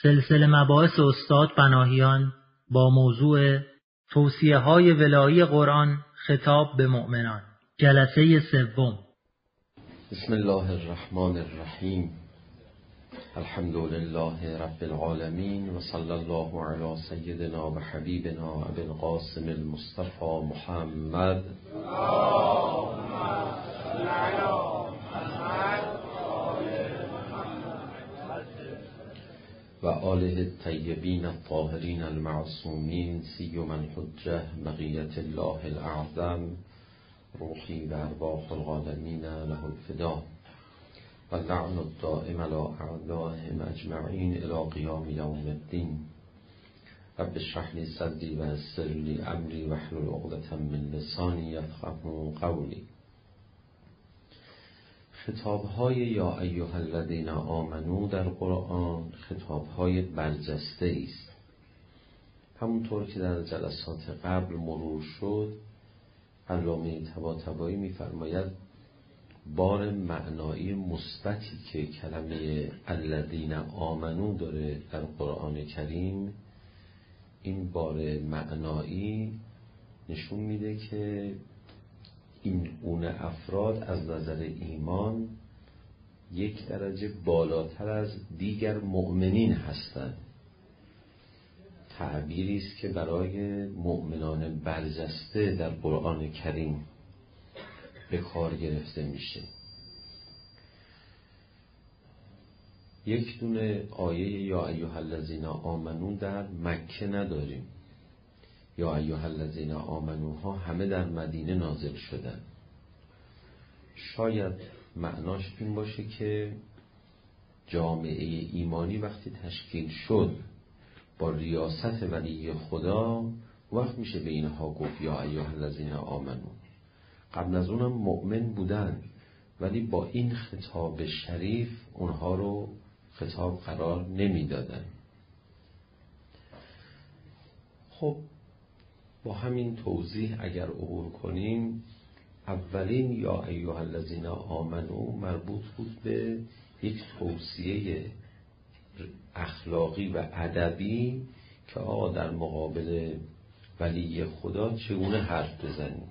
سلسله مباحث استاد پناهیان با موضوع توصیه‌های ولایی قرآن خطاب به مؤمنان، جلسه سوم. بسم الله الرحمن الرحیم. الحمد لله رب العالمین و صلی الله علی سیدنا و حبیبنا ابی القاسم المصطفى محمد و آله الطیبین الطاهرین المعصومین سیما الحجة بقیة الله الاعظم روحی و ارواح العالمین له الفدا و لعن الدائم علی اعدائهم اجمعین الی قیام یوم الدین. رب اشرح لی صدری و یسر لی امری واحلل عقدة من لسانی یفقهوا قولی. خطاب‌های یا ایها الذین آمنو در قرآن خطاب‌های برجسته است. همونطور که در جلسات قبل مرور شد، علامه طباطبایی می‌فرماید بار معنایی مثبتی که کلمه الذین آمنو داره در قرآن کریم، این بار معنایی نشون میده که این گونه افراد از نظر ایمان یک درجه بالاتر از دیگر مؤمنین هستند. تعبیری است که برای مؤمنان برجسته در قرآن کریم به کار گرفته میشه. یک دونه آیه یا ایها الذین آمنو در مکه نداریم. یا ایها الذین آمنوها همه در مدینه نازل شدن. شاید معناش این باشه که جامعه ایمانی وقتی تشکیل شد با ریاست ولی خدا، وقت میشه به اینها گفت یا ایها الذین آمنو. قبل از اونم مؤمن بودن ولی با این خطاب شریف اونها رو خطاب قرار نمیدادن. خب با همین توضیح اگر عبور کنیم، اولین یا ایها الذین آمنو مربوط بود به یک توصیه اخلاقی و ادبی که آقا در مقابل ولی خدا چگونه حرف بزنیم.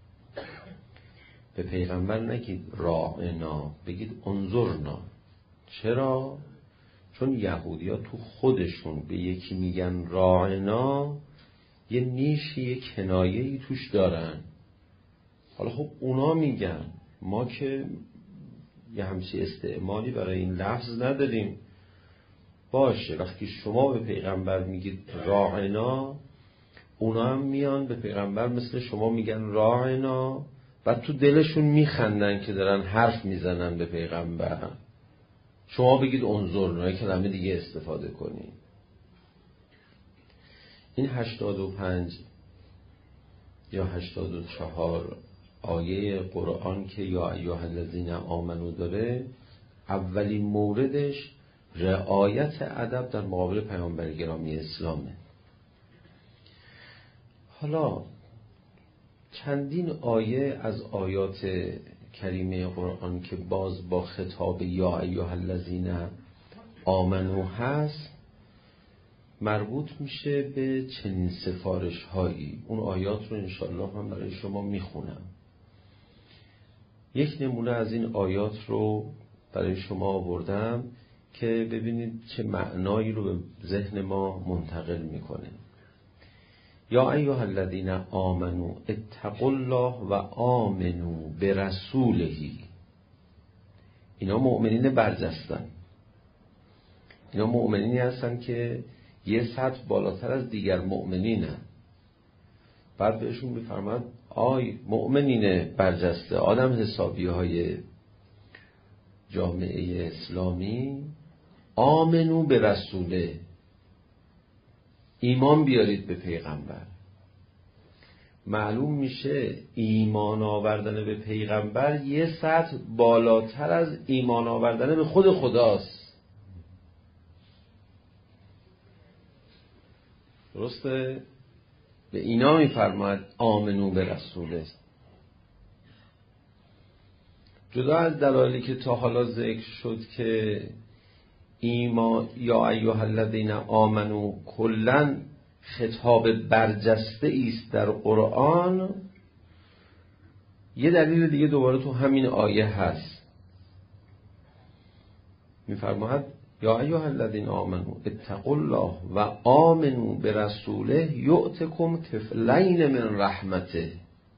به پیغمبر نگید راعنا، بگید انظرنا. چرا؟ چون یهودی‌ها تو خودشون به یکی میگن راعنا، یه نیشی، یه کنایه‌ای توش دارن. حالا خب اونا میگن، ما که یه همچی استعمالی برای این لفظ نداریم. باشه، وقتی شما به پیغمبر میگید راعنا، اونا هم میان به پیغمبر مثل شما میگن راعنا و تو دلشون میخندن که دارن حرف میزنن به پیغمبر. شما بگید انظرنا، کلمه دیگه استفاده کنید. این 85 یا 84 آیه قرآن که یا ایها الذین آمنو داره، اولین موردش رعایت ادب در مقابل پیامبر گرامی اسلامه. حالا چندین آیه از آیات کریمه قرآن که باز با خطاب یا ایها الذین آمنو هست مربوط میشه به چنین سفارش هایی. اون آیات رو انشاءالله هم برای شما میخونم. یک نمونه از این آیات رو برای شما آوردم که ببینید چه معنایی رو به ذهن ما منتقل میکنه. یا ایها الذین آمنو اتقوا الله و آمنو برسوله. اینا مؤمنین برجستن. اینا مؤمنینی هستن که یه سطح بالاتر از دیگر مؤمنینن. بعد بهشون میفرماد آی مؤمنین برجسته، آدم حسابی های جامعه اسلامی، آمنو به رسوله، ایمان بیارید به پیغمبر. معلوم میشه ایمان آوردن به پیغمبر یه سطح بالاتر از ایمان آوردن به خود خداست. درسته؟ به اینا میفرماید آمنو به رسوله. جدا از دلایلی که تا حالا ذکر شد که یا ایها الذین آمنو کلاً خطاب برجسته است در قرآن، یه دلیل دیگه دوباره تو همین آیه هست. میفرماید یا ایها الذین آمنو اتقوا الله و آمنو برسوله یؤتکم کفلین من رحمته.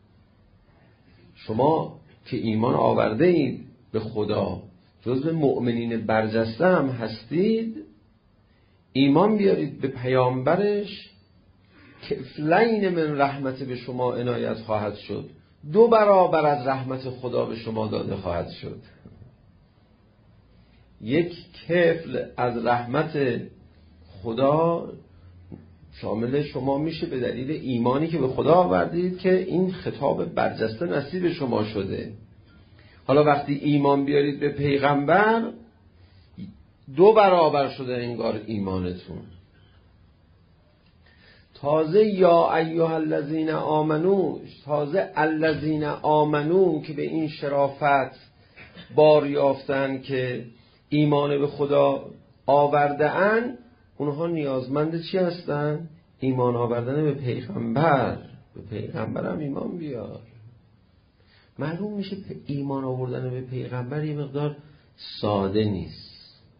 شما که ایمان آورده اید به خدا، جزو مؤمنین برجسته هم هستید، ایمان بیارید به پیامبرش، کفلین من رحمته به شما عنایت خواهد شد، 2 برابر از رحمت خدا به شما داده خواهد شد. یک کفل از رحمت خدا شامل شما میشه به دلیل ایمانی که به خدا آوردید که این خطاب برجسته نصیب شما شده. حالا وقتی ایمان بیارید به پیغمبر 2 برابر شده انگار ایمانتون. تازه یا ایها الذین آمنو، تازه الذین آمنو که به این شرافت بار یافتن که ایمان به خدا آورده ان، اونها نیازمند چی هستن؟ ایمان آوردن به پیغمبر. به پیغمبر هم ایمان بیار. معلوم میشه ایمان آوردن به پیغمبر یه مقدار ساده نیست.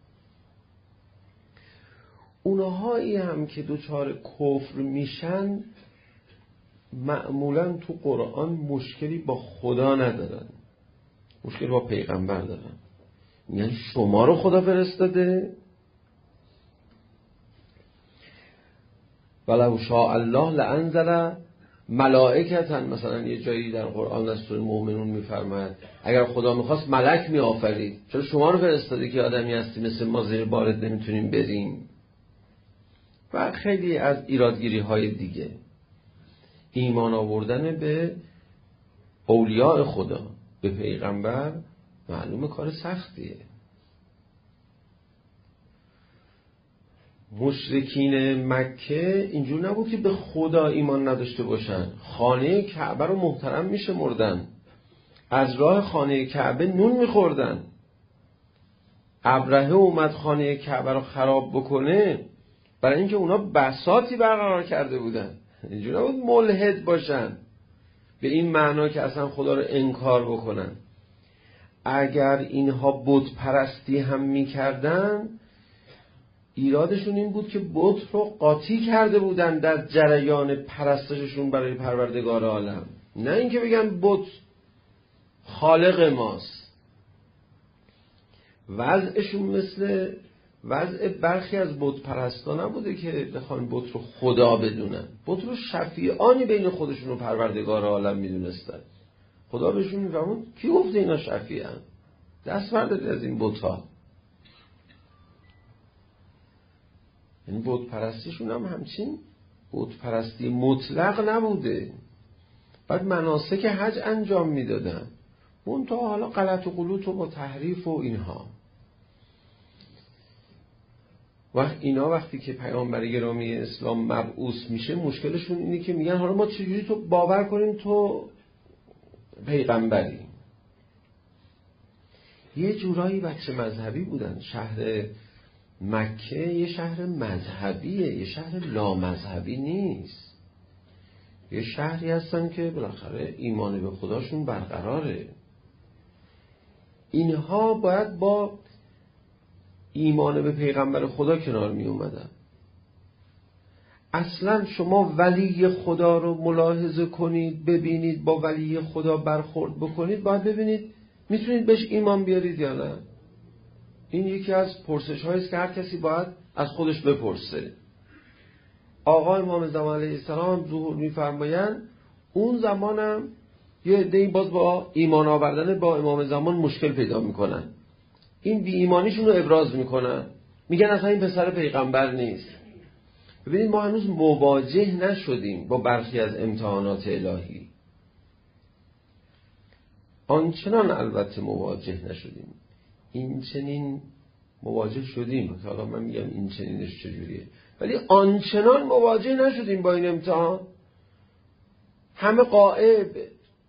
اونهایی هم که دوچار کفر میشن معمولا تو قرآن مشکلی با خدا ندارن، مشکل با پیغمبر دارن. یعنی شما رو خدا فرستاده، ولو شاء الله لانزل ملائکتا، مثلا یه جایی در قرآن از سوره المؤمنون میفرماید اگر خدا میخواست ملک میآفرید، چرا شما رو فرستاده که آدمی هستی مثل ما زیر بارت نمیتونیم بریم؟ و خیلی از ایرادگیری های دیگه. ایمان آوردن به اولیاء خدا، به پیغمبر، معلومه کار سختیه. مشرکین مکه اینجور نبود که به خدا ایمان نداشته باشن، خانه کعبه رو محترم میشمردن، از راه خانه کعبه نون میخوردن. ابرهه اومد خانه کعبه رو خراب بکنه برای اینکه اونا بساطی برقرار کرده بودن. اینجور نبود ملحد باشن به این معنا که اصلا خدا رو انکار بکنن. اگر اینها بت پرستی هم میکردن، ایرادشون این بود که بت رو قاطی کرده بودن در جریان پرستششون برای پروردگار عالم، نه اینکه بگن بت خالق ماست. وضعشون مثل وضع برخی از بت پرستا نبوده که بخوان بت رو خدا بدونن، بت رو شفیعانی بین خودشون و پروردگار عالم میدونستن. خدا بهشون میفرمود کی گفته اینا شفیعن؟ دست بردارید از این بت‌ها. این بت پرستیشون هم همچین بت پرستی مطلق نبوده. بعد مناسک حج انجام میدادن، اون تا حالا غلط و غلوط و با تحریف و اینها. اینا وقتی که پیامبر گرامی اسلام مبعوث میشه، مشکلشون اینه که میگن حالا ما چجوری تو باور کنیم تو پیغمبری؟ یه جورایی بچه مذهبی بودن. شهر مکه یه شهر مذهبیه، یه شهر لامذهبی نیست. یه شهری هستن که بالاخره ایمان به خداشون برقراره. اینها باید با ایمان به پیغمبر خدا کنار می اومدن. اصلا شما ولی خدا رو ملاحظه کنید، ببینید، با ولی خدا برخورد بکنید، باید ببینید میتونید بهش ایمان بیارید یا نه. این یکی از پرسش هاییست که هر کسی باید از خودش بپرسه. آقا امام زمان علیه السلام ظهور میفرمایند، اون زمانم یه عده‌ای باز با ایمان آوردن با امام زمان مشکل پیدا میکنن. این بی ایمانیشون رو ابراز میکنن، میگن اصلا این پسر پیغمبر نیست. ببینید ما هنوز مواجه نشدیم با برخی از امتحانات الهی. آنچنان البته مواجه نشدیم، این چنین مواجه شدیم که حالا من میگم این چنینش چجوریه، ولی آنچنان مواجه نشدیم با این امتحان. همه غائب،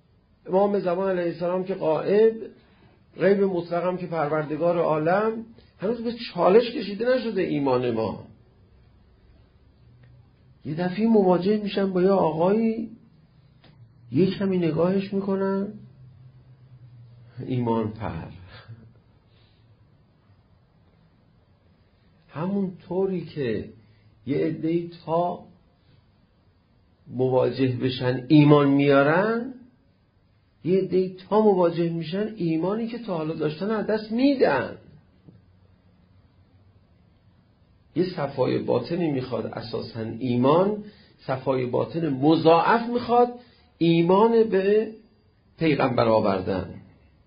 امام زمان علیه السلام که غائب، غیب مطلق هم که پروردگار عالم، هنوز به چالش کشیده نشده ایمان ما. یه دفعه مواجه میشن با یه آقایی، یه کمی نگاهش میکنن، ایمان پر. همون طوری که یه عده‌ای تا مواجه بشن ایمان میارن، یه عده‌ای تا مواجه میشن ایمانی که تا حالا داشتن از دست میدن. یه صفای باطنی میخواد، اساساً ایمان صفای باطن مضاعف میخواد، ایمان به پیغمبر آوردن.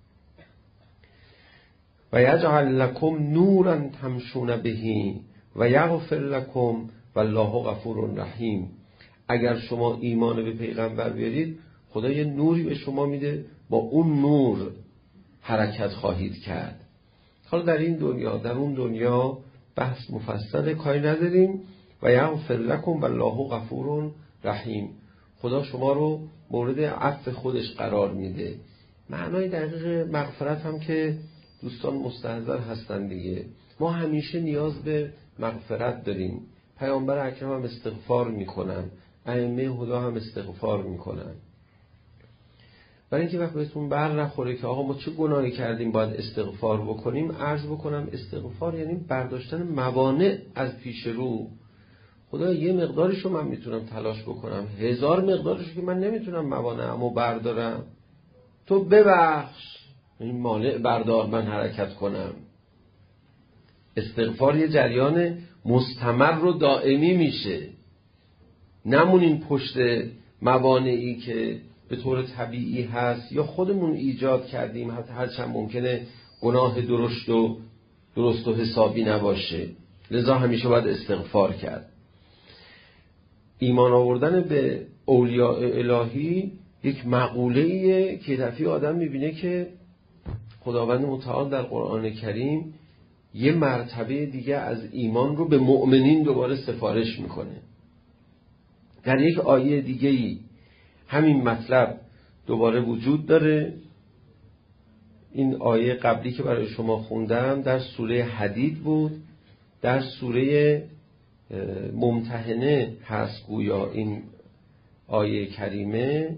و یجعل لکم نورا تمشون بهی و یغفر لکم والله غفور رحیم. اگر شما ایمان به پیغمبر بیارید، خدا یه نوری به شما میده، با اون نور حرکت خواهید کرد. حالا در این دنیا، در اون دنیا بحث مفصل کاری نداریم. و یغفر لکم والله غفور رحیم. خدا شما رو مورد عفو خودش قرار میده. معنای دقیق مغفرت هم که دوستان مستحضر هستن دیگه. ما همیشه نیاز به مغفرت داریم. پیامبر اکرم هم استغفار میکنن، ائمه هدی هم استغفار میکنن. برای اینکه وقت بهتون بر نخوره که آقا ما چه گناهی کردیم باید استغفار بکنیم، عرض بکنم استغفار یعنی برداشتن موانع از پیش رو. خدا یه مقدارشو من میتونم تلاش بکنم، 1000 مقدارشو که من نمیتونم موانعمو بردارم، تو ببخش، این مانع بردار من حرکت کنم. استغفار یه جریان مستمر و دائمی میشه. نمونیم پشت موانعی که به طور طبیعی هست یا خودمون ایجاد کردیم، حتی هرچند ممکنه گناه درست و حسابی نباشه. لذا همیشه باید استغفار کرد. ایمان آوردن به اولیاء الهی یک مقوله‌ایه که دفعه آدم میبینه که خداوند متعال در قرآن کریم یه مرتبه دیگه از ایمان رو به مؤمنین دوباره سفارش میکنه. در یک آیه دیگه‌ای همین مطلب دوباره وجود داره. این آیه قبلی که برای شما خوندم در سوره حدید بود. در سوره ممتحنه هست گویا این آیه کریمه،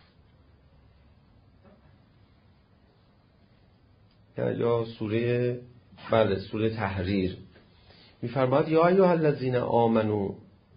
یا سوره سوره تحریر. می‌فرماید یا ایها الذین آمنو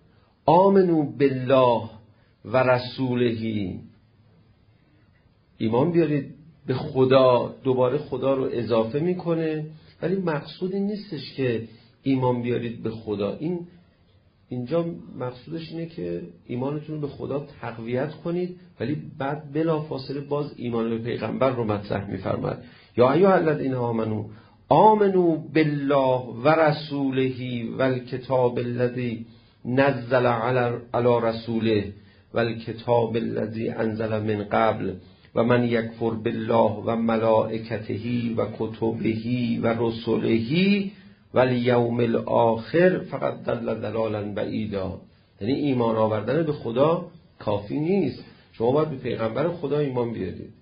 بالله و رسوله. ایمان بیارید به خدا. دوباره خدا رو اضافه میکنه، ولی مقصود این نیستش که ایمان بیارید به خدا. اینجا مقصودش اینه که ایمانتون رو به خدا تقویت کنید، ولی بعد بلافاصله باز ایمان به پیغمبر رو مطرح می‌فرماید. یا ایها الذین آمنو بالله و رسوله و الکتاب الذی نزل علی رسوله و الکتاب الذی انزل من قبل و من یکفر بالله و ملائکته و کتبه و رسله و الیوم الاخر فقط ضل ضلالا بعیدا. یعنی ایمان آوردن به خدا کافی نیست، شما باید به پیغمبر خدا ایمان بیارید،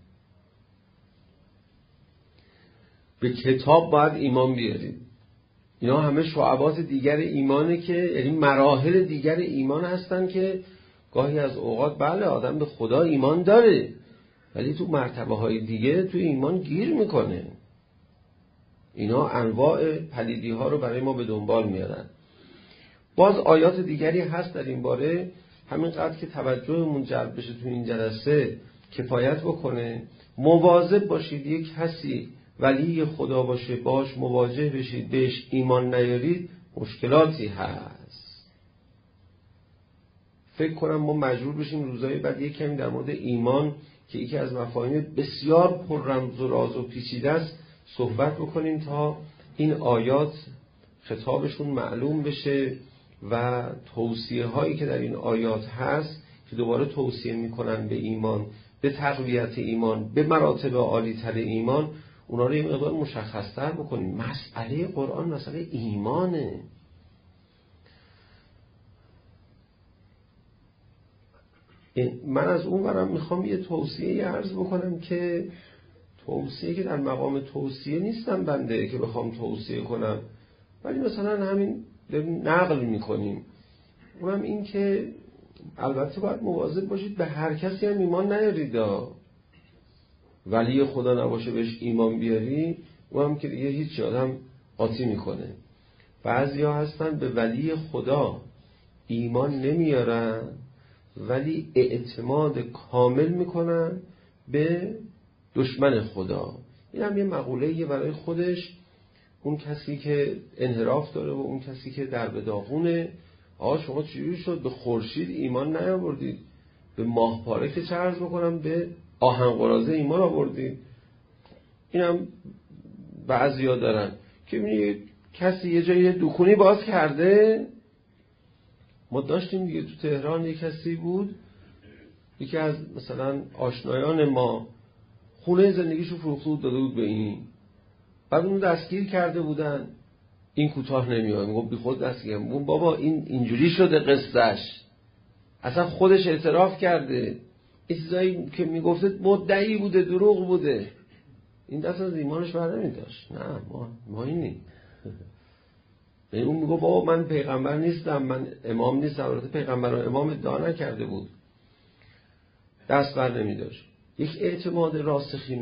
به کتاب باید ایمان بیارید. اینا همه شعبات دیگر ایمانه که یعنی مراحل دیگر ایمان هستن که گاهی از اوقات بله آدم به خدا ایمان داره، ولی تو مرتبه های دیگه تو ایمان گیر میکنه. اینا انواع پلیدی ها رو برای ما به دنبال میارن. باز آیات دیگری هست در این باره، همینقدر که توجهمون جلب بشه تو این جلسه کفایت بکنه. مواظب باشید یک کسی ولی خدا باشه، باش مواجه بشید، بهش ایمان نیارید، مشکلاتی هست. فکر کنم ما مجبور بشیم روزهای بعد یک کمی در مورد ایمان که یکی از مفاهیم بسیار پر رمز و راز و پیچیده است صحبت بکنیم تا این آیات خطابشون معلوم بشه و توصیه هایی که در این آیات هست که دوباره توصیه میکنن به ایمان، به تقویت ایمان، به مراتب عالی تر ایمان، اونا رو یه مقدار مشخص‌تر بکنیم. مسئله قرآن مسئله ایمانه. من از اون برم میخوام یه توصیه عرض بکنم که توصیه که در مقام توصیه نیستم بنده که بخوام توصیه کنم، ولی مثلا همین نقل میکنیم. اونم این که البته باید مواظب باشید به هر کسی هم ایمان نیارید. ولی خدا نباشه بهش ایمان بیاری، اونم که دیگه هیچ آدم قاطی میکنه. بعضیا هستن به ولی خدا ایمان نمیارن ولی اعتماد کامل میکنن به دشمن خدا. این هم یه مقوله‌ایه برای خودش. اون کسی که انحراف داره و اون کسی که در به داغونه، شما چجوری شد به خورشید ایمان نیاوردید؟ به ماه پاره که چه عرض بکنم، به آهن قراضه ایمان آوردید. اینم بعضیا دارن که میگه کسی یه جایی دکونی باز کرده. ما داشتیم دیگه تو تهران یه کسی بود، یکی از مثلا آشنایان ما خونه زندگیشو فروخته بود داده بود به این، بعد اون دستگیر کرده بودن. این کوتاه نمیاد، میگم بی خود دستگیر. میگم بابا این اینجوری شده قصهش، اصلا خودش اعتراف کرده این چیزایی که میگفته مدعی بوده، دروغ بوده. این دست از ایمانش بر نمیداشت. نه ما اینی اون میگه بابا من پیغمبر نیستم، من امام نیستم. البته پیغمبر و امام ادعا نکرده بود، دست بر نمیداشت. یک اعتماد راسخی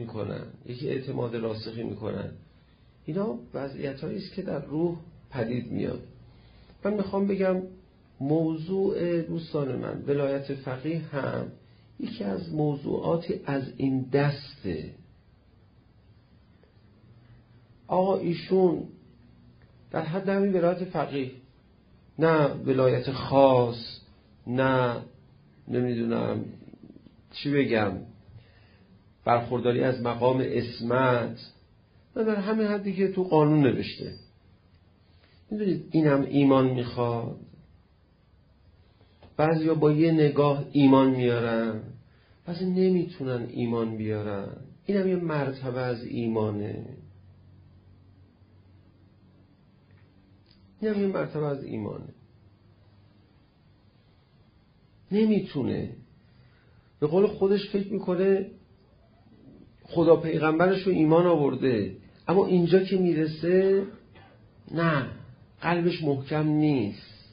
میکنن. اینا وضعیت‌هایی است که در روح پدید میاد. من میخوام بگم موضوع دوستان من ولایت فقیه هم یکی از موضوعاتی از این دسته. آقا ایشون در حد همین ولایت فقیه، نه ولایت خاص، نه نمیدونم چی بگم، برخورداری از مقام عصمت، نه در همین حدی که تو قانون نوشته. میدونید اینم ایمان میخواد. بعضیا با یه نگاه ایمان میارن، بعضی نمیتونن ایمان بیارن. اینم یه مرتبه از ایمانه. نمیتونه. به قول خودش فکر میکنه خدا پیغمبرش رو ایمان آورده، اما اینجا که میرسه نه، قلبش محکم نیست.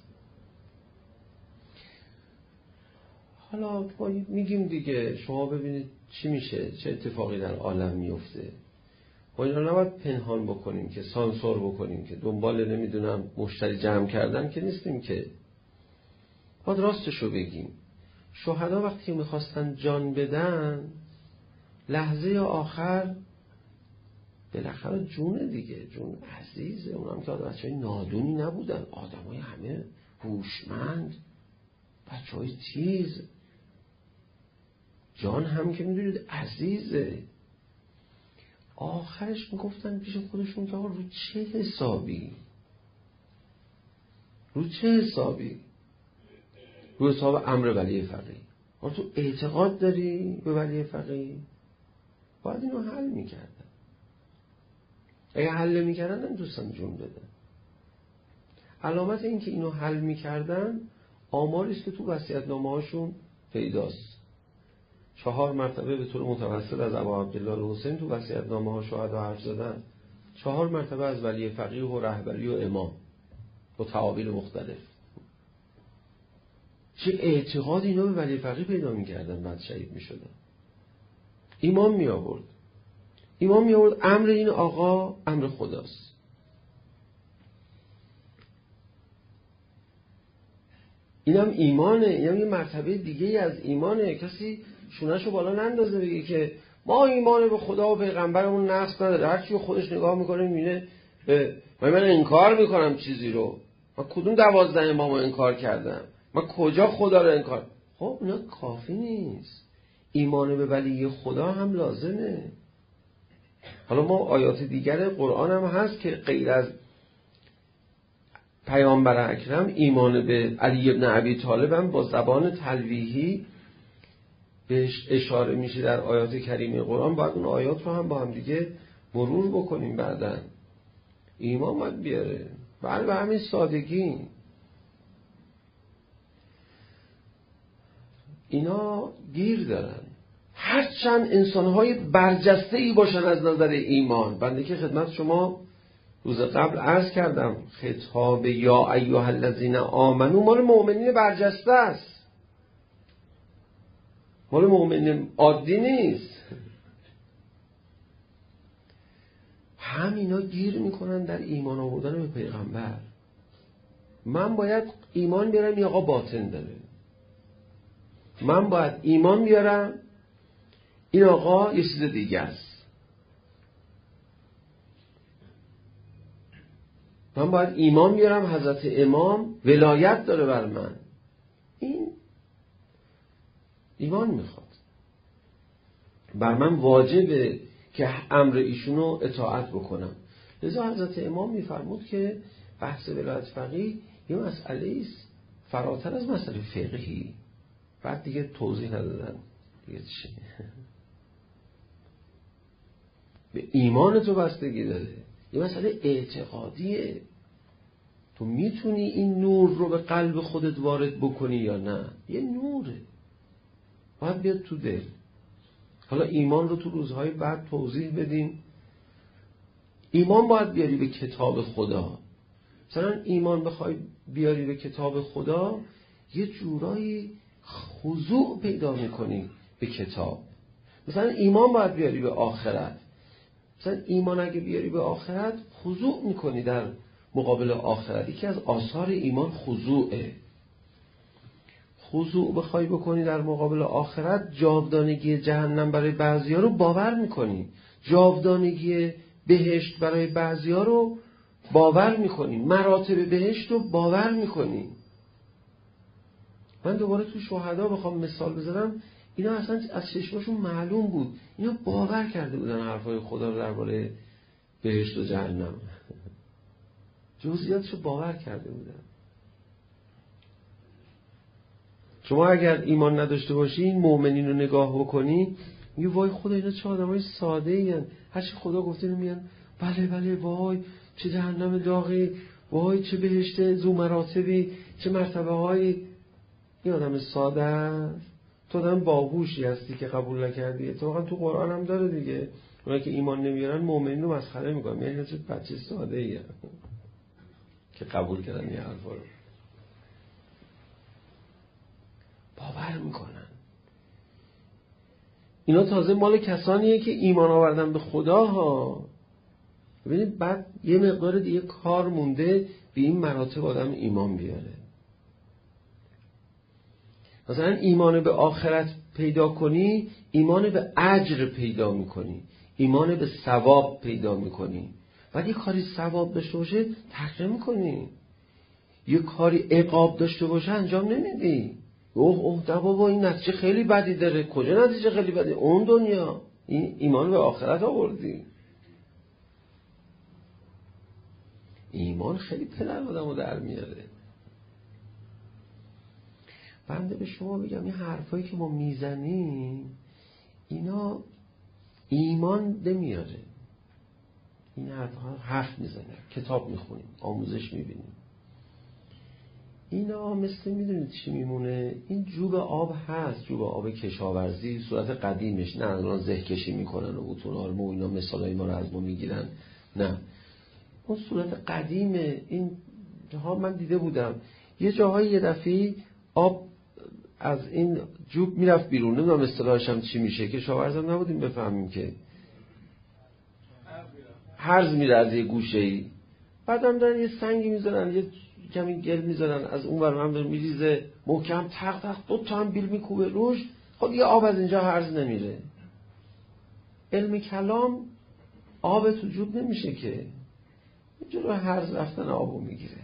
حالا ما میگیم دیگه شما ببینید چی میشه، چه اتفاقی در عالم میفته. ما اینا نباید پنهان بکنیم که سانسور بکنیم که دنبال نمیدونم مشتری جمع کردن که نیستیم، که باید راستشو بگیم. شهدا وقتی میخواستن جان بدن لحظه آخر بالاخره جون دیگه، جون عزیزه. اونم که بچه های نادونی نبودن، آدم های همه هوشمند، بچه های تیز. جان هم که میدونید عزیزه. آخرش میگفتن پیش خودشون که رو چه حسابی؟ رو حساب امر ولی فقیه. تو اعتقاد داری به ولی فقیه؟ باید اینو حل میکردن. اگه حل نمیکردن نمیتونستن جون بدن. علامت این که اینو حل میکردن آماریست که تو وصیت‌نامه هاشون پیداست. 4 مرتبه به طور متوسط از ابا عبدالله الحسین تو وصیت‌نامه ها شهدا حرف زدن. 4 مرتبه از ولی فقیه و رهبری و امام با تعابیر مختلف. چه اعتقاد اینا به ولی فقیه پیدا میکردن، بعد شهید میشدن. ایمان می آورد. امر این آقا امر خداست. اینم ایمانه. اینم یه مرتبه دیگه از ایمانه. کسی شونهشو بالا نندازه بگه که ما ایمان به خدا و پیغمبرمون نقص نداره. هر کی به خودش نگاه میکنه میبینه من انکار میکنم چیزی رو. من کدوم 12 امامو انکار کردم؟ من کجا خدا رو انکار؟ خب اینا کافی نیست. ایمان به ولی خدا هم لازمه. حالا ما آیات دیگر قرآن هم هست که غیر از پیامبر اکرم ایمان به علی ابن ابی طالب هم با زبان تلویحی بهش اشاره میشه در آیات کریمه قرآن. باید اون آیات رو هم با هم دیگه مرور بکنیم. بعدن ایمان باید بیاره. بله به همین سادگی. اینا گیر دارن. هرچند انسانهای برجسته‌ای باشن از نظر ایمان. بنده که خدمت شما روز قبل عرض کردم خطاب یا ایها الذین آمنو مال مؤمنین برجسته است، مال مؤمنین عادی نیست. همینا گیر میکنن در ایمان آوردن به پیغمبر. من باید ایمان بیارم این آقا باطن داره، من باید ایمان بیارم این آقا یه چیز دیگه است، من باید ایمان بیارم حضرت امام ولایت داره بر من. این ایمان میخواد، بر من واجبه که امر ایشونو اطاعت بکنم. لذا حضرت امام میفرمود که بحث ولایت فقیه یه مسئله است فراتر از مسئله فقهی. بعد دیگه توضیح ندادن دیگه چی به ایمان تو بستگی داره، یه مسئله اعتقادیه. تو میتونی این نور رو به قلب خودت وارد بکنی یا نه؟ یه نوره، باید بیاد تو دل. حالا ایمان رو تو روزهای بعد توضیح بدیم. ایمان باید بیاری به کتاب خدا. مثلا ایمان بخوای بیاری به کتاب خدا یه جورایی خضوع پیدا میکنی به کتاب. مثلا ایمان باید بیاری به آخرت. مثلا ایمان اگه بیاری به آخرت خضوع میکنی در مقابل آخرت. یکی از آثار ایمان خضوعه. خضوع بخوای بکنی در مقابل آخرت، جاودانگی جهنم برای بعضیا رو باور میکنی، جاودانگی بهشت برای بعضیا رو باور میکنی، مراتب بهشت رو باور میکنی. من دوباره تو شهدا بخوام مثال بزنم، اینا اصلا از چشمشون معلوم بود، اینا باور کرده بودن حرفای خدا رو درباره بهشت و جهنم، جزئیاتش رو باور کرده بودن. شما اگر ایمان نداشته باشی این مؤمنین رو نگاه بکنی میگی وای خدا اینا چه آدمای ساده این، هرچی خدا گفته میگن بله بله، وای چه جهنم داغی، وای چه بهشت ذو مراتبی، چه مرتبه های. این آدم ساده است؟ تو آدم باهوشی هستی که قبول نکردی. تو واقعا تو قرآن هم داره دیگه، اونایی که ایمان نمیارن مؤمنین رو مسخره میکنن، یعنی چه بچه ساده ای که قبول کردن این حرفا رو باور میکنن. اینا تازه مال کسانیه که ایمان آوردن به خدا ها. ببینید بعد یه مقدار دیگه کار مونده به این مراتب آدم ایمان بیاره. مثلا ایمان به آخرت پیدا کنی، ایمان به اجر پیدا میکنی، ایمان به ثواب پیدا میکنی. بعد یه کاری ثواب داشته باشه ترک نمیکنی، یه کاری عقاب داشته باشه انجام نمیدی. اوه ده بابا این نتیجه خیلی بدی داره. کجا نتیجه خیلی بدی؟ اون دنیا. این ایمان به آخرت آوردی. ایمان خیلی پدر آدمو در میاره. بنده به شما بگم این حرفایی که ما میزنیم اینا ایمان نمیاره. این حرف میزنه، کتاب میخونیم، آموزش میبینیم. اینا مثل میدونید چی میمونه؟ این جوب آب هست، جوب آب کشاورزی، صورت قدیمش، نه الان زه کشی میکنن و بوتون آلمو اینا مثالای ما رو از ما میگیرن، نه اون صورت قدیم. این ها من دیده بودم یه جاهای یه دفعه آب از این جوب میرفت بیرون، نمیدونم اصطلاحش هم چی میشه، کشاورزم نبودیم بفهمیم که هرز میره از یه گوشه‌ای، بعدم دارن یه سنگی میذارن، یه کمی گل میذارن، از اون ور هم داره میریزه محکم، تق تق دو تا هم بیل میکوبه روش. خب یه آب از اینجا هرز نمیره. علم کلام آب تو جوب نمیشه که، جلو هرز رفتن آبو میگیره.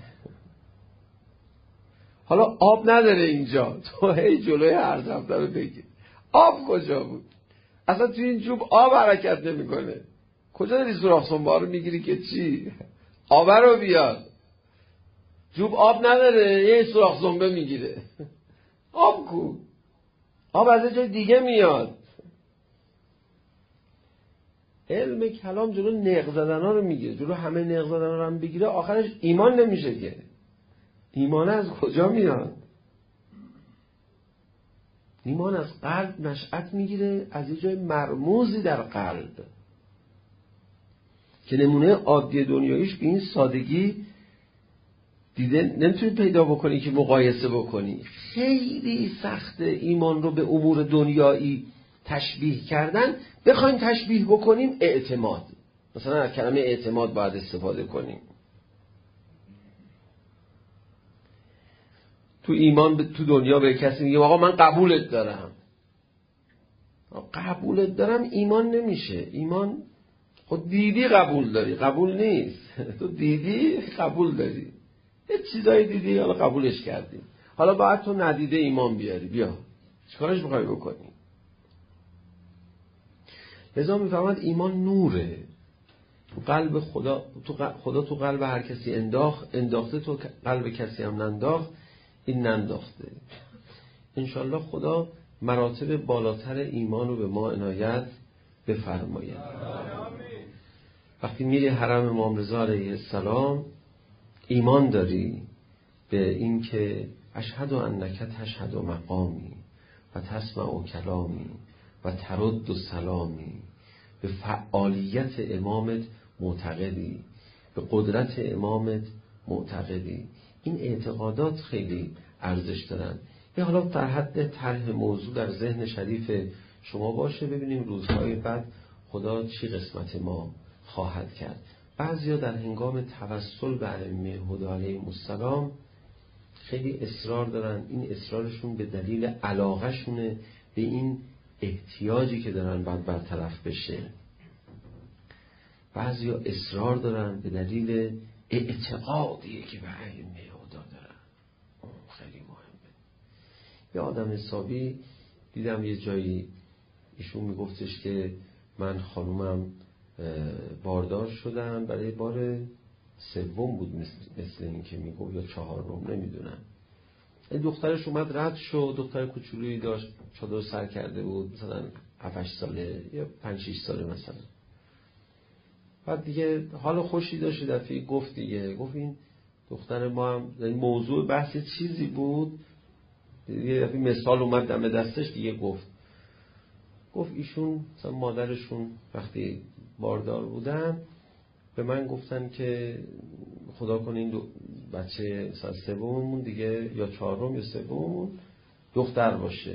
حالا آب نداره اینجا، تو هی جلوی هرز رفتن رو بگیر. آب کجا بود؟ اصلا تو این جوب آب حرکت نمیکنه. کجا داری سوراخ سنبا رو میگیری که چی؟ آب رو بیاد. جوب آب نداره، یه سوراخ سنبه میگیره. آب کو؟ آب از جای دیگه میاد. علم کلام جلو نق زدن ها رو میگیره، جلو همه نق زدن ها رو هم بگیره، آخرش ایمان نمیشه که. ایمان از کجا میاد؟ ایمان از قلب نشأت میگیره، از یه جای مرموزی در قلب که نمونه عادی دنیاییش به این سادگی دیده نمیتونی پیدا بکنی که مقایسه بکنی. خیلی سخته ایمان رو به امور دنیایی تشبیه کردن. بخوایم تشبیه بکنیم اعتماد، مثلا از کلمه اعتماد باید استفاده کنیم. تو ایمان تو دنیا به کسی میگه آقا من قبولت دارم. قبولت دارم ایمان نمیشه. ایمان خود دیدی قبول داری، قبول نیست. تو دیدی قبول داری، یه چیزایی دیدی حالا قبولش کردی، حالا باید تو ندیده ایمان بیاری. بیا چیکارش میخوای بکنی؟ لذا میفهمد ایمان نوره. تو قلب خدا تو قلب هر کسی انداخته، تو قلب کسی هم ننداخت، این ننداخته. انشالله خدا مراتب بالاتر ایمان رو به ما عنایت بفرماید. وقتی میری حرم امام رضا علیه السلام ایمان داری به این که اشهد انک تشهد مقامی و تسمع کلامی و ترد سلامی، به فعالیت امامت معتقدی، به قدرت امامت معتقدی. این اعتقادات خیلی ارزش دارن. یه حالا در حد طرح موضوع در ذهن شریف شما باشه، ببینیم روزهای بعد خدا چی قسمت ما خواهد کرد. بعضیا در هنگام توسل به ائمه هدی علیهم السلام خیلی اصرار دارن. این اصرارشون به دلیل علاقهشونه به این احتیاجی که دارن باید برطرف بشه. بعضیا اصرار دارن به دلیل اعتقادی که به ائمه هدی دارن. خیلی مهمه. یه آدم حسابی دیدم یه جایی ایشون میگفتش که من خانومم باردار شدم، برای بار سوم بود مثل این که میگفت یا چهارم نمیدونم. این دخترش اومد رد شد، دختر کوچولویی داشت، چادر سر کرده بود، مثلا 7-8 ساله یا 5-6 ساله مثلا. بعد دیگه حال خوشی داشت، دفعه گفت این دختر ما هم، این موضوع بحث چیزی بود، یه دفعه مثال اومد دم دستش دیگه گفت ایشون مثلا مادرشون وقتی باردار بودن به من گفتن که خدا کنه این بچه مثلا سوممون دیگه یا چهارم یا سوممون دختر باشه.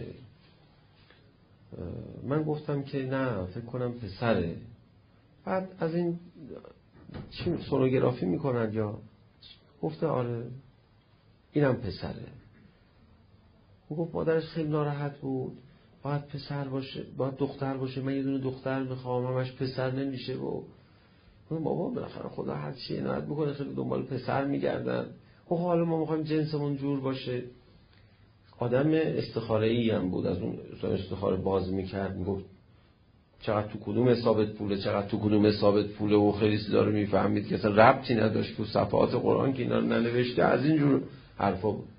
من گفتم که نه فکر کنم پسره. بعد از این چی سونوگرافی میکنن یا گفته آره اینم پسره. گفت مادرش خیلی ناراحت بود، باید پسر باشه، باید دختر باشه، من یه دونه دختر میخوام، همش پسر نمیشه. و بابا بالاخره خدا هر چی عنایت میکنه، خیلی دنبال پسر میگردن. حالا ما میخوایم جنسمون جور باشه. آدم استخاره‌ای هم بود، از اون استخاره باز میکرد، میگفت چقدر تو کدوم حسابت پوله، چقدر تو کدوم حسابت پوله، و خیلی چیزا رو میفهمید که اصلا ربطی نداشت تو صفحات قرآن که اینا رو ننوشته، از اینجور حرفا بود.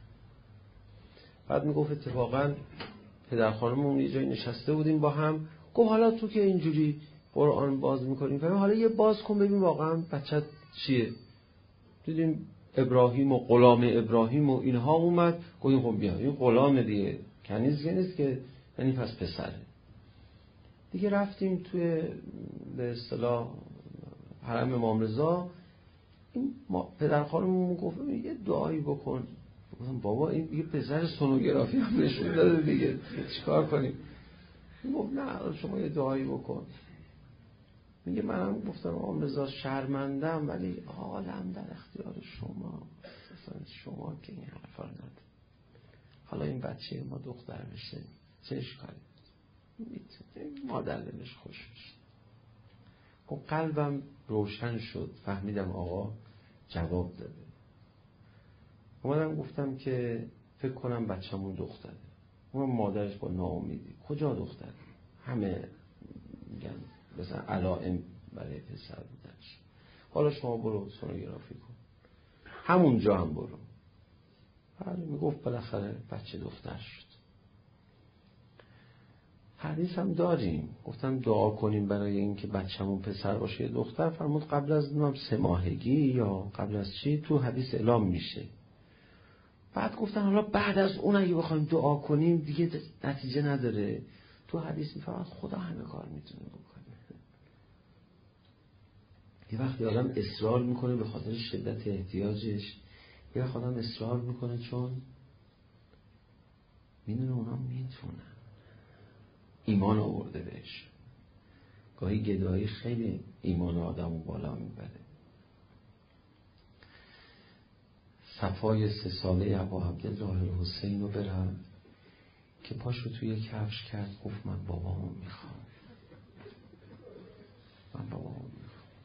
بعد میگفت اتفاقا پدر خانممون یه جایی نشسته بودیم با هم، گفت حالا تو که اینجوری قرآن باز میکنیم فهمی، حالا یه باز کن ببین واقعا بچت چیه. دیدیم ابراهیم و غلام ابراهیم و اینها اومد، گفتیم خب بیا این غلام دیگه کنیز نیست که، یعنی پس پسره دیگه. رفتیم توی به اصطلاح حرم امام رضا. این پدر خانممون گفت یه دعایی بکن. گفتم بابا این یه پسر سونوگرافی هم نشون داده دیگه، چیکار کنیم؟ گفت نه شما یه دعایی بکن. میگه منم گفتم امام رضا شرمندم ولی عالم در اختیار شما، اصلا شما که این حرفا ندید. حالا این بچه ما دختر بشه چه اشکالی؟ مادر دلش خوش میشه. خب قلبم روشن شد، فهمیدم آقا جواب داده. اومدم گفتم که فکر کنم بچه‌مون دختره. اون مادرش با ناامیدی کجا دختره؟ همه میگن مثلا علائم برای پسر بودنش. حالا شما برو سونوگرافی کن، همونجا هم برو. حالا میگفت بالاخره بچه دختر شد. حدیث هم داریم، گفتم دعا کنیم برای اینکه بچه‌مون پسر باشه یا دختر. فرمود قبل از 3 ماهگی یا قبل از چی تو حدیث اعلام میشه. بعد گفتن حالا بعد از اون اگه بخوایم دعا کنیم دیگه نتیجه نداره. تو حدیث میفرماد خدا همه کار میتونه بکنه. یه وقتی آدم اصرار میکنه به خاطر شدت احتیاجش، یه وقت آدم اصرار میکنه چون میدونه اونا میتونن، ایمان آورده بهش. گاهی گدایی خیلی ایمان آدمو بالا میبره. صفای 3 ساله ابا عبدالله الحسین رو برم که پاش رو توی کفش کرد، گفت من بابامو میخوام، من بابامو میخوام.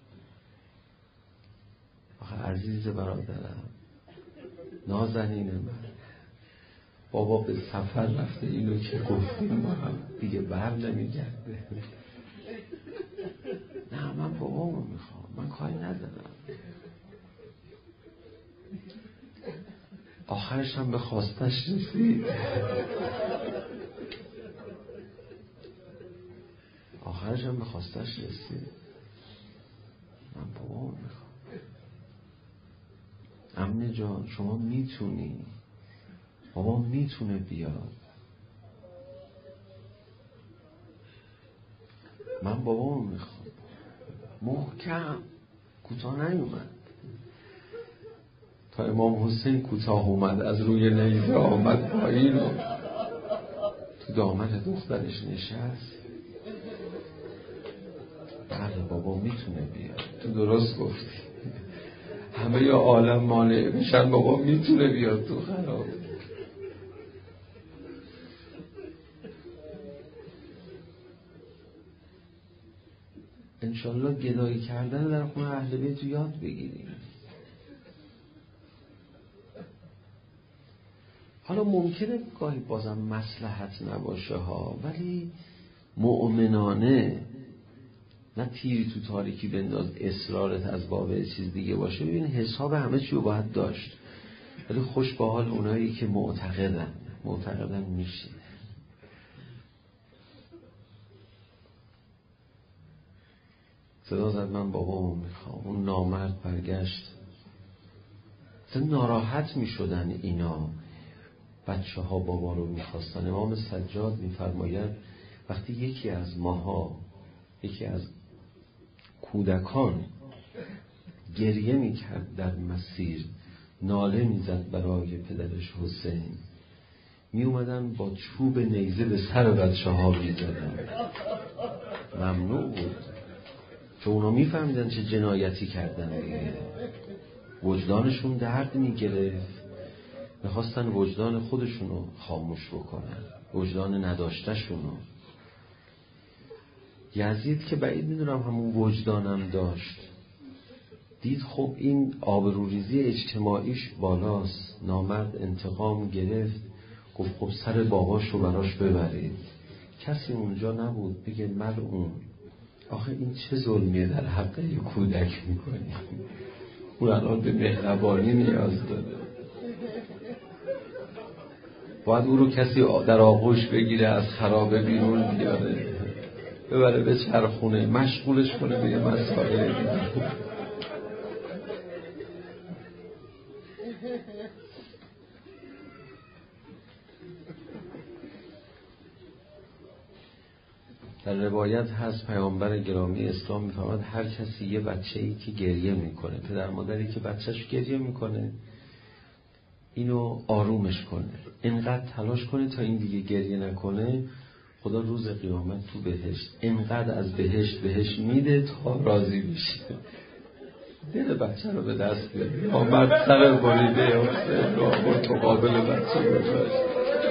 آخه عزیز برادرم، نازنین من، بابا به سفر رفته، اینو که گفتیم با هم دیگه بر نمیگرده. نه من بابامو میخوام، من کاری ندارم. آخرش هم به خواستش رسید. آخرش هم به خواستش رسید. من بابامو میخوام. امنه جان شما میتونی، بابا میتونه بیاد. من بابامو میخوام. محکم کوتاه نیومد تا امام حسین کوتاه اومد، از روی نیزه آمد پایین و تو دامن دخترش نشست. بله بابا میتونه بیاد، تو درست گفتی. همه یا عالم مانع بشن، بابا میتونه بیاد تو خراب. انشالله گدایی کردن در خونه اهل بیت رو یاد بگیریم. حالا ممکنه گاهی بازم مصلحت نباشه ها، ولی مؤمنانه، نه تیری تو تاریکی بنداز اصرارت از باب چیز دیگه باشه. ببین حساب همه چی رو باید داشت، ولی خوش به حال اونایی که معتقدن میشه. صدا زد من بابامو میخوام. اون نامرد برگشت. ناراحت میشدن اینا، بچه ها بابا رو میخواستن. امام سجاد میفرماید وقتی یکی از ماها، یکی از کودکان گریه میکرد در مسیر، ناله میزد برای پدرش حسین، میومدن با چوب نیزه به سر بچه ها میزدن. ممنوع بود، چون اونا میفهمیدن چه جنایتی کردن دیگه. وجدانشون درد میگرفت، میخواستن وجدان خودشونو خاموش بکنن، وجدان نداشتشونو. یزید که بعید میدونم همون وجدانم داشت، دید خب این آبروریزی اجتماعیش بالاست، نامرد انتقام گرفت، گفت خب سر باباشو براش ببرید. کسی اونجا نبود بگه ملعون، آخه این چه ظلمیه در حق یک کودک میکنی؟ اون الان به مهربانی نیاز داره. باید او رو کسی در آغوش بگیره، از خرابه بیرون بیاره، ببره به چرخونه، مشغولش کنه به یه مسائل دیگه. در روایت هست پیامبر گرامی اسلام میفرماد هر کسی یه بچه‌ای که گریه میکنه، پدر مادری که بچه‌ش گریه میکنه، اینو آرومش کنه، اینقدر تلاش کنه تا این دیگه گریه نکنه. خدا روز قیامت تو بهشت اینقدر از بهشت میده تا راضی بشه. دل بچه رو به دست بیاره. آمد سر بریده حسین رو آورد مقابل بچه گذاشت.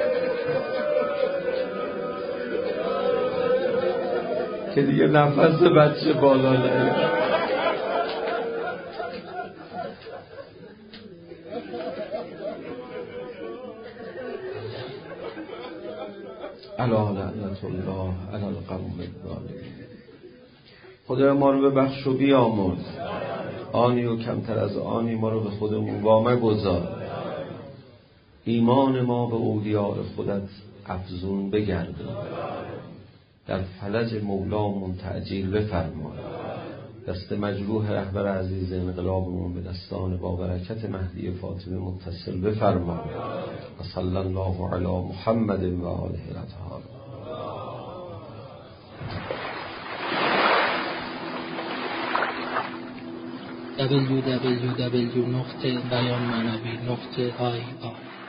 که دیگه نفس بچه بالا نیاد. الا لعنت الله علی القوم الظالمین. خدا ما رو ببخش و بیامرز، آنی و کمتر از آنی ما رو به خودمون وامه گذار. ایمان ما به اولیاء خودت افزون بگردون، در فلج مولامون تعجیل بفرما. دست مجروح رهبر عزیز انقلابمون به دستان با برکت مهدی فاطمه متصل بفرما و صلی الله علی محمد و آله الاطهار. www.beyanmanavi.ir